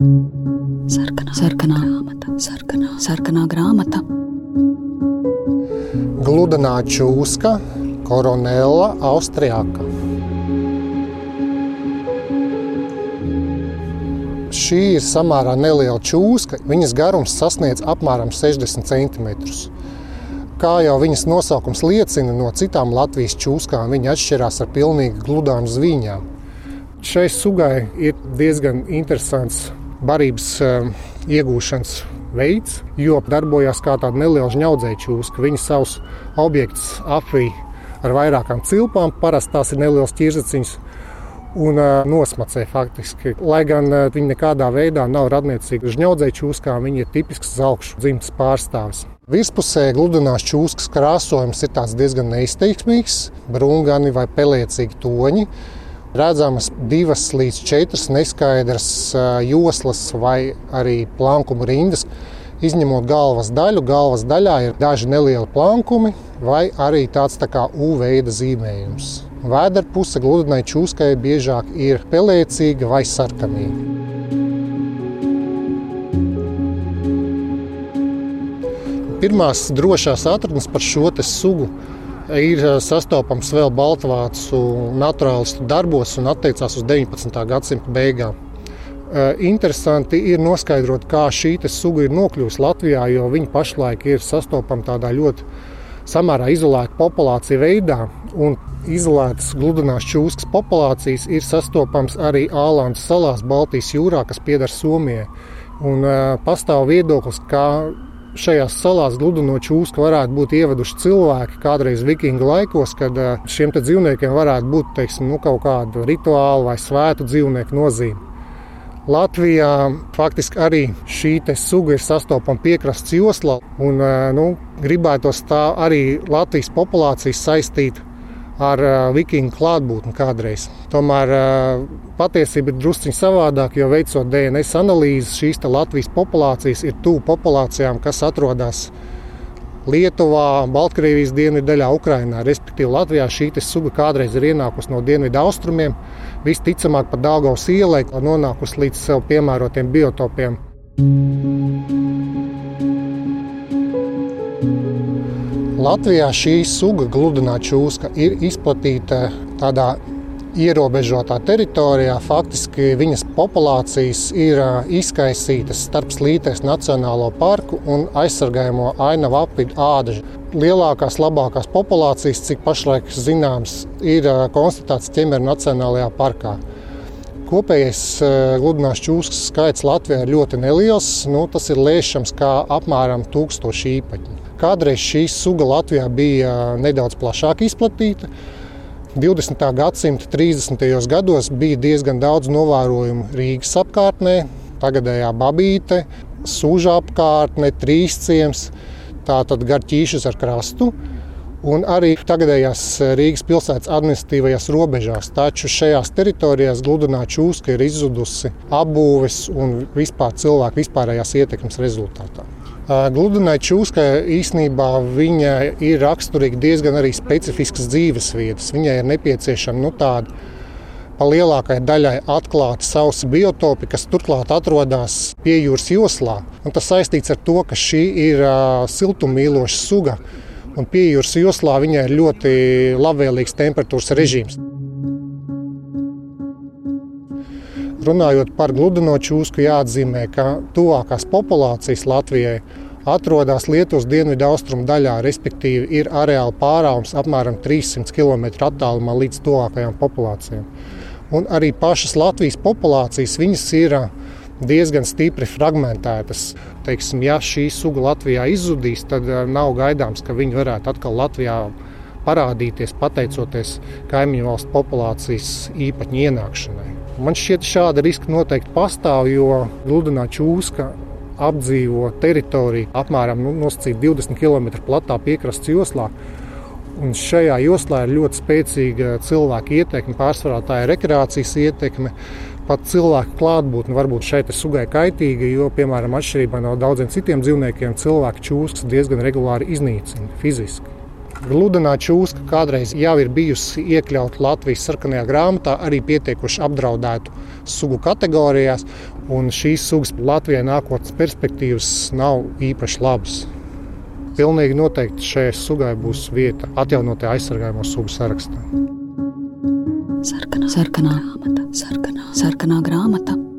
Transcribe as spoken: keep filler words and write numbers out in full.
Sarkanā, sarkanā grāmata, sarkanā, sarkanā grāmata. Gludenā čūska, Coronella austriaca. Šī ir samērā neliela čūska. Viņas garums sasniedz apmēram sešdesmit centimetrus. Kā jau viņas nosaukums liecina, no citām Latvijas čūskām viņa atšķirās ar pilnīgi gludām zviņām. Šai sugai ir diezgan interesants barības um, iegūšanas veids, jo darbojās kā tāda neliela žņaudzēja čūska. Viņa savus objektus apvij ar vairākām cilpām, parasti tās ir nelielas ķirzaciņas, un uh, nosmacē faktiski. Lai gan uh, viņi nekādā veidā nav radniecīgi žņaudzēja čūskām, viņi ir tipisks zelkšu dzimtas pārstāvis. Virspusē gludenās čūskas krāsojums ir tāds diezgan neizteiksmīgs, brūngani vai peliecīgi toņi. Redzamas divas līdz četras neskaidras uh, joslas vai arī plankumu rindas. Izņemot galvas daļu, galvas daļā ir daži nelieli plankumi vai arī tāds tā kā U veida zīmējums. Vēderpuse gludenai čūskai biežāk ir pelēcīga vai sarkanīga. Pirmās drošās atradnes par šo te sugu ir sastopams vēl baltvācu naturālistu darbos un attiecās uz deviņpadsmitā gadsimta beigām. Interesanti ir noskaidrot, kā šī te suga ir nokļuvusi Latvijā, jo viņa pašlaik ir sastopama tādā ļoti samērā izolēta populācija veidā, un izolētas gludenās čūskas populācijas ir sastopams arī Ālandas salās Baltijas jūrā, kas pieder Somijai. Un uh, pastāv viedoklis, ka šajās salās gludeno čūsku varētu būt ieveduši cilvēki kādreiz vikingu laikos, kad uh, šiem te dzīvniekiem varētu būt, teiksim, nu, kaut kāda rituāla vai svētu dzīvnieku nozīme. Latvijā faktiski arī šī te suga ir sastopama piekrastes joslā, un nu, gribētos tā arī Latvijas populācijas saistīt ar vikingu klātbūtni kādreiz. Tomēr patiesība ir drusciņ savādāk, jo veicot D N S analīzes, šīs te Latvijas populācijas ir tuvu populācijām, kas atrodas Lietuvā, Baltkrievijas dienvidu daļā, Ukrainā. Respektīvi Latvijā šī te suga kādreiz ir ienākusi no dienvidu austrumiem, visticamāk pa Daugavas ielai, nonākusi līdz sev piemērotiem biotopiem. Latvijā šī suga, gludenā čūska, ir izplatīta tādā ierobežotā teritorijā. Faktiski viņas populācijas ir izkaisītas starp Slīters Nacionālo parku un aizsargājamo ainavu apiņu ādažu. Lielākās, labākās populācijas, cik pašlaik zināms, ir konstatēts Ķemeru Nacionālajā parkā. Kopējais gludenās čūskas skaits Latvijā ir ļoti neliels, nu, tas ir lēšams kā apmēram tūkstoši īpaņi. Kādreiz šī suga Latvijā bija nedaudz plašāk izplatīta. divdesmitā gadsimta trīsdesmitajos gados bija diezgan daudz novērojumu Rīgas apkārtnē, tagadējā Babīte, Suža apkārtne, Trīsciems, tātad gar Ķīšas ar krastu, un arī tagadējās Rīgas pilsētas administratīvajās robežās. Taču šajās teritorijās gludenā čūska ir izzudusi apbūves un vispār cilvēku vispārējās ietekmes rezultātā. Gludenai čūskai īsnībā viņa ir raksturīga diezgan arī specifiskas dzīves vietas. Viņai ir nepieciešama nu, tāda pa lielākai daļai atklāti sausi biotopi, kas turklāt atrodas pie jūras joslā. Un tas saistīts ar to, ka šī ir uh, siltummīloša suga, un pie jūras joslā viņai ir ļoti labvēlīgs temperatūras režīms. Runājot par gludeno čūsku, jāatzīmē, ka tuvākās populācijas Latvijai atrodas Lietuvas dienvidu austrumu daļā, respektīvi ir areāla pārāvums apmēram trīssimti kilometru attālumā līdz tuvākajām populācijām. Un arī pašas Latvijas populācijas, viņas ir diezgan stipri fragmentētas. Teiksim, ja šī suga Latvijā izzudīs, tad nav gaidāms, ka viņi varētu atkal Latvijā parādīties, pateicoties kaimiņu valstu populācijas īpaņu ienākšanai. Man šķiet, šāda riska noteikti pastāv, jo gludenā čūska apdzīvo teritoriju apmēram nu, nosacīt divdesmit kilometru platā piekrastes joslā. Un šajā joslā ir ļoti spēcīga cilvēka ietekme, pārsvarā tā ir rekreācijas ietekme. Pat cilvēku klātbūtne varbūt šeit ir sugai kaitīga, jo, piemēram, atšķirībā no daudziem citiem dzīvniekiem, cilvēku čūskas diezgan regulāri iznīcina fiziski. Gludenā čūska kādreiz jau ir bijusi iekļauta Latvijas sarkanajā grāmatā, arī pietiekuši apdraudētu sugu kategorijās, un šīs sugas Latvijai nākotnes perspektīvas nav īpaši labas. Pilnīgi noteikti šai sugai būs vieta atjaunotajā aizsargājamo sugu sarakstā. Sarkanā, sarkanā grāmata, sarkanā, sarkanā grāmata.